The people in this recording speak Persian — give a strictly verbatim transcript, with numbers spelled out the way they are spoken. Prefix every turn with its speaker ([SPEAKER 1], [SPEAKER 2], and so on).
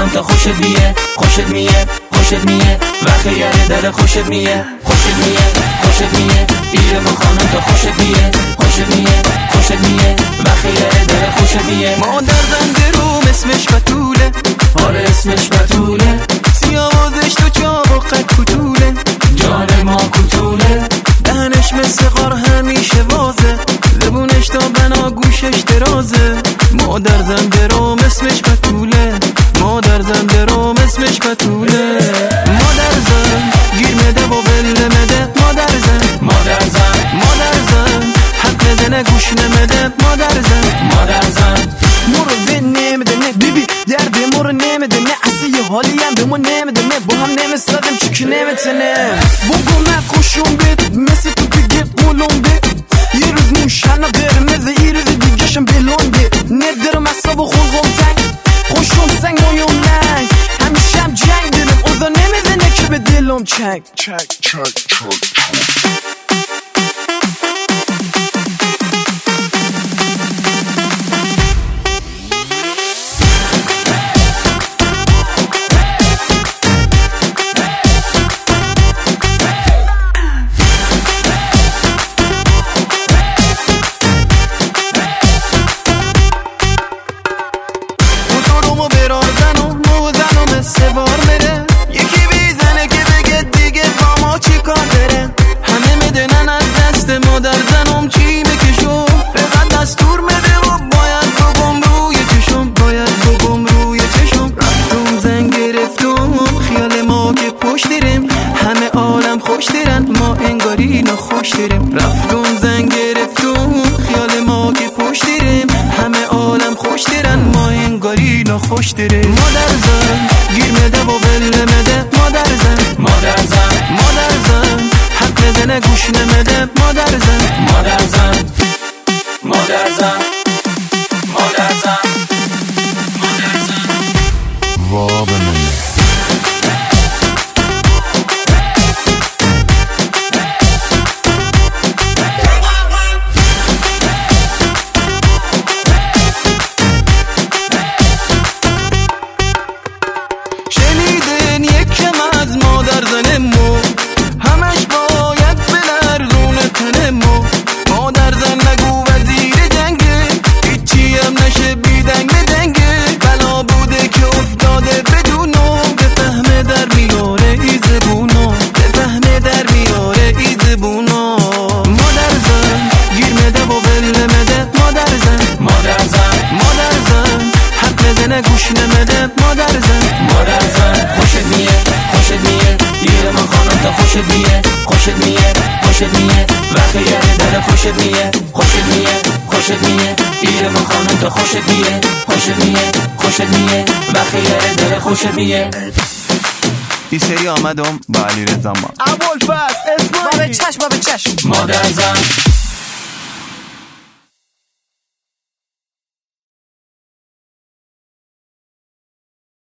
[SPEAKER 1] خانم تا خوشت میه خوشت میه خوشت میه وقتی یه دل خوشت میه خوشت میه خوشت میه ایرم خانم تا خوشت میه خوشت میه خوشت میه وقتی یه دل خوشت میه
[SPEAKER 2] مادر زنده روم اسمش بتوله
[SPEAKER 1] آره اسمش بتوله
[SPEAKER 2] سیاوازش تو چابقت کتوله
[SPEAKER 1] جان ما کتوله
[SPEAKER 2] دهنش مثل غار همیشه وازه زبونش تا بنا گوشش درازه مادر زنده روم اسمش بتوله مادر زنده روم اسمش بتوله مادر زن گیر مده و بله مده مادر زن
[SPEAKER 1] مادر زن
[SPEAKER 2] مادر زن حق نزنه گوش نمده مادر زن
[SPEAKER 1] مادر زن
[SPEAKER 2] مرو به نمیده نه بیبی درد مرو نمیده نه اصلا یه حالی هم به ما نمیده نه با هم نمیستادم چکی نمیتنه بگو من خوشم بید مثل تو بگه قولم بید یه روز موشنه قرمزه یه روز دیگه شم بلونده ندارم اصاب و خلقم تنگ خوشم سنگ مایم ننگ همیشه هم جنگ دلم اوضا نمیزنه که به دلم چنگ چنگ چنگ چنگ مادر زنم چی میکشم فقط دستور مده و باید بگم روی چشم باید بگم روی چشم رفتم زن گرفتم خیال ما که پشت داریم همه عالم خوش دارن ما انگاری نخوش داریم رفتم زن گرفتم خیال ما که پشت داریم همه عالم خوش دارن ما انگاری نخوش داریم مادر زن گیر مده و بله مده مادر زن
[SPEAKER 1] مادر زن
[SPEAKER 2] مادر زن حق نزنه گوش نمده مادر زن
[SPEAKER 1] مادر زن مادر زن مادر زن مادر زن
[SPEAKER 3] وا به من
[SPEAKER 2] شنیدین یکم از مادر زن مو همش باید بلرزون تنمو مادر زن نگو وزیر جنگه هیچی هم نشه بیدنگ بدنگه بلا بوده که افتاده بدونو بفهمه در میاره ای زبونو بفهمه در میاره ای زبونو مادر زن گیر مده و بله مده مادر زن
[SPEAKER 1] مادر زن
[SPEAKER 2] مادر زن حق نزنه گوش نمده مادر زن
[SPEAKER 1] مادر زن خوشت میه خوشت میه ایرم خانم تا خوشت میه خوشت میه خوشت میه وقتی یه دل خوشت میه خوشت میه خوشت میه ایرم خانم تا خوشت میه خوشت میه خوشت میه وقتی یه دل خوشت میه
[SPEAKER 3] این سری آمدم با علی رضا ما
[SPEAKER 2] ابوالفضل اسماعیلی بابا چشم بابا چشم
[SPEAKER 1] مادر زن